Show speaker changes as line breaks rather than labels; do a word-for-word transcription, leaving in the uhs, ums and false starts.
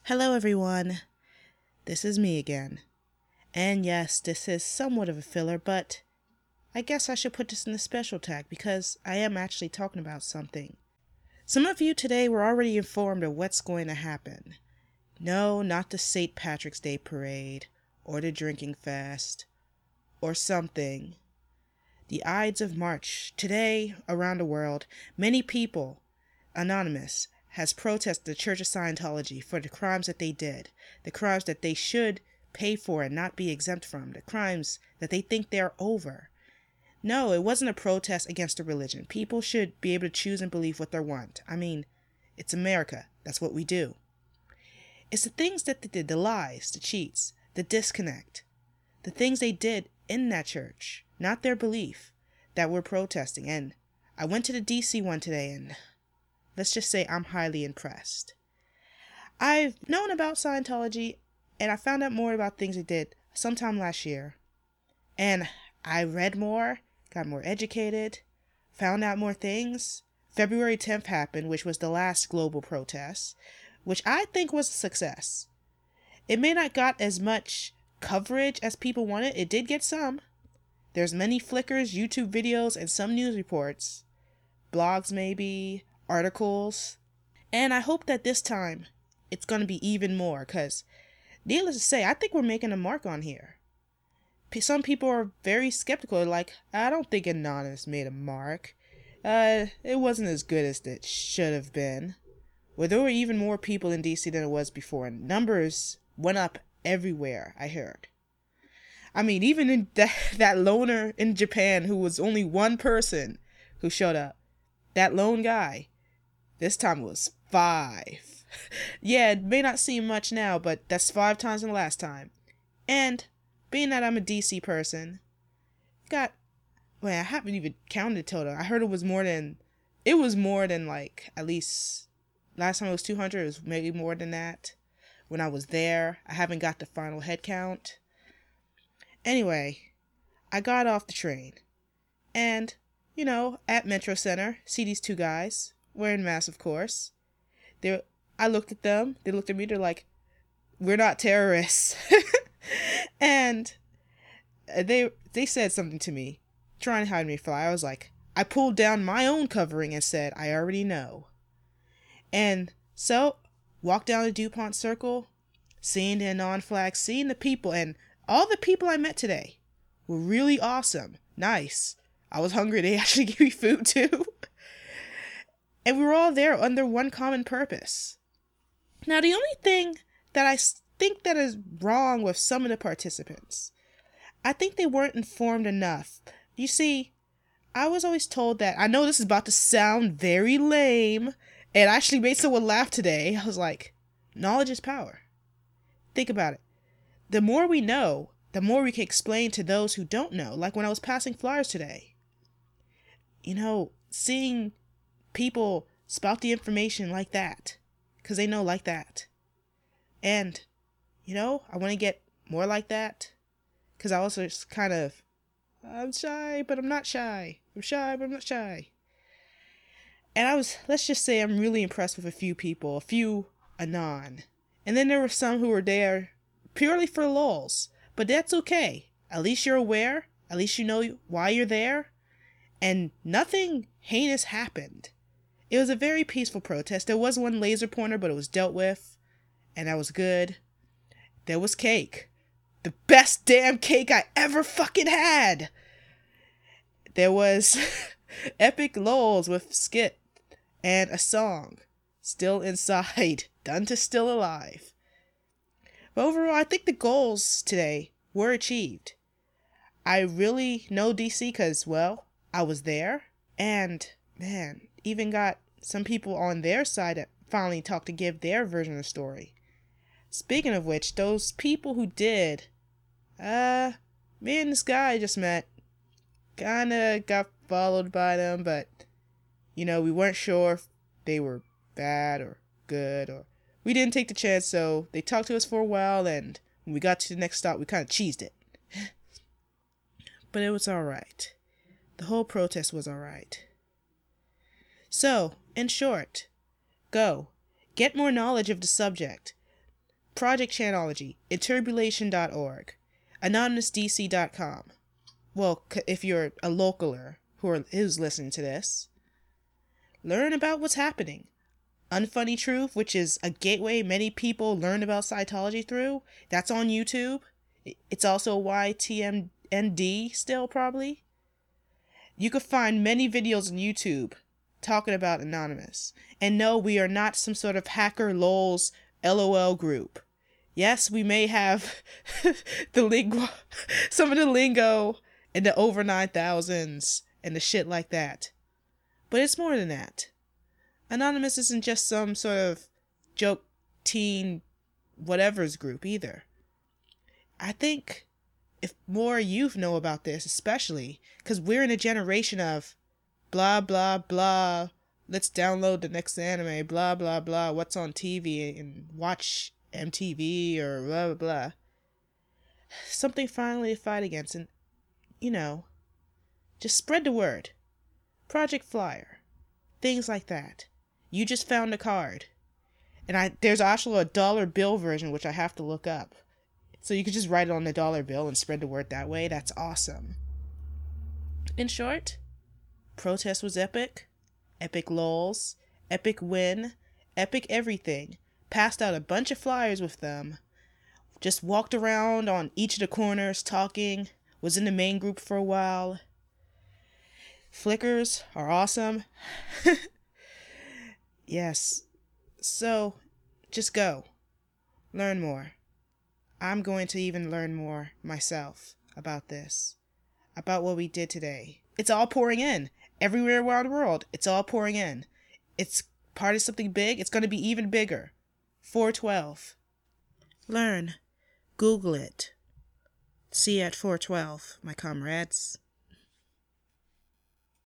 Hello, everyone. This is me again. And yes, this is somewhat of a filler, but I guess I should put this in the special tag because I am actually talking about something. Some of you today were already informed of what's going to happen. No, not the Saint Patrick's Day parade, or the drinking fest, or something. The Ides of March. Today, around the world, many people, anonymous, has protested the Church of Scientology for the crimes that they did, the crimes that they should pay for and not be exempt from, the crimes that they think they're over. No, it wasn't a protest against a religion. People should be able to choose and believe what they want. I mean, it's America. That's what we do. It's the things that they did, the lies, the cheats, the disconnect, the things they did in that church, not their belief, that we're protesting. And I went to the D C one today, and let's just say I'm highly impressed. I've known about Scientology, and I found out more about things they did sometime last year. And I read more, got more educated, found out more things. February tenth happened, which was the last global protest, which I think was a success. It may not got as much coverage as people wanted. It did get some. There's many flickers, YouTube videos, and some news reports. Blogs maybe, articles. And I hope that this time it's going to be even more, because needless to say, I think we're making a mark on here. Some people are very skeptical, like, I don't think Anonymous made a mark. Uh, it wasn't as good as it should have been. Well, there were even more people in D C than it was before, and numbers went up everywhere, I heard. I mean, even in that, that loner in Japan who was only one person who showed up, that lone guy, this time it was five. Yeah, it may not seem much now, but that's five times than the last time. And being that I'm a D C person, got, well, I haven't even counted total. I heard it was more than, it was more than like, at least, last time it was two hundred, it was maybe more than that. When I was there, I haven't got the final head count. Anyway, I got off the train. And, you know, at Metro Center, see these two guys, wearing masks, of course. They, I looked at them, they looked at me, they're like, we're not terrorists. And they they said something to me, trying to hide me fly. I was like, I pulled down my own covering and said, I already know. And so, walked down the DuPont Circle, seeing the Anon flag, seeing the people, and all the people I met today were really awesome, nice. I was hungry, they actually gave me food too. And we were all there under one common purpose. Now, the only thing that I think that is wrong with some of the participants, I think they weren't informed enough. You see, I was always told that, I know this is about to sound very lame, and I actually made someone laugh today. I was like, knowledge is power. Think about it. The more we know, the more we can explain to those who don't know. Like when I was passing flyers today. You know, seeing people spout the information like that, because they know like that. And, you know, I want to get more like that, because I also just kind of, I'm shy, but I'm not shy. I'm shy, but I'm not shy. And I was, let's just say I'm really impressed with a few people, a few anon. And then there were some who were there purely for lulz. But that's okay. At least you're aware. At least you know why you're there. And nothing heinous happened. It was a very peaceful protest. There was one laser pointer, but it was dealt with. And that was good. There was cake. The best damn cake I ever fucking had. There was epic lulz with skit and a song. Still Inside. Done to Still Alive. But overall, I think the goals today were achieved. I really know D C because, well, I was there. And, man, even got some people on their side that finally talked to give their version of the story. Speaking of which, those people who did, uh, me and this guy I just met, kinda got followed by them, but, you know, we weren't sure if they were bad or good, or we didn't take the chance, so they talked to us for a while, and when we got to the next stop, we kind of cheesed it. But it was alright. The whole protest was alright. So, in short, go. Get more knowledge of the subject. Project Chanology, Interbulation dot org, Anonymous D C dot com. Well, if you're a localer who are, who's listening to this, learn about what's happening. Unfunny Truth, which is a gateway many people learn about Scientology through, that's on YouTube. It's also Y T M N D still, probably. You can find many videos on YouTube talking about Anonymous. And no, we are not some sort of hacker lols LOL group. Yes, we may have the lingo, some of the lingo and the over nine thousands and the shit like that. But it's more than that. Anonymous isn't just some sort of joke teen whatever's group either. I think if more youth know about this, especially because we're in a generation of blah, blah, blah, let's download the next anime, blah, blah, blah, what's on T V and watch M T V or blah, blah, blah. Something finally to fight against, and, you know, just spread the word. Project Flyer. Things like that. You just found a card. And I there's actually a dollar bill version, which I have to look up. So you could just write it on the dollar bill and spread the word that way. That's awesome. In short, protest was epic. Epic lols. Epic win. Epic everything. Passed out a bunch of flyers with them. Just walked around on each of the corners talking. Was in the main group for a while. Flickers are awesome. Yes. So, just go. Learn more. I'm going to even learn more myself about this. About what we did today. It's all pouring in. Everywhere around the world, it's all pouring in. It's part of something big. It's going to be even bigger. four twelve. Learn. Google it. See you at four twelve, my comrades.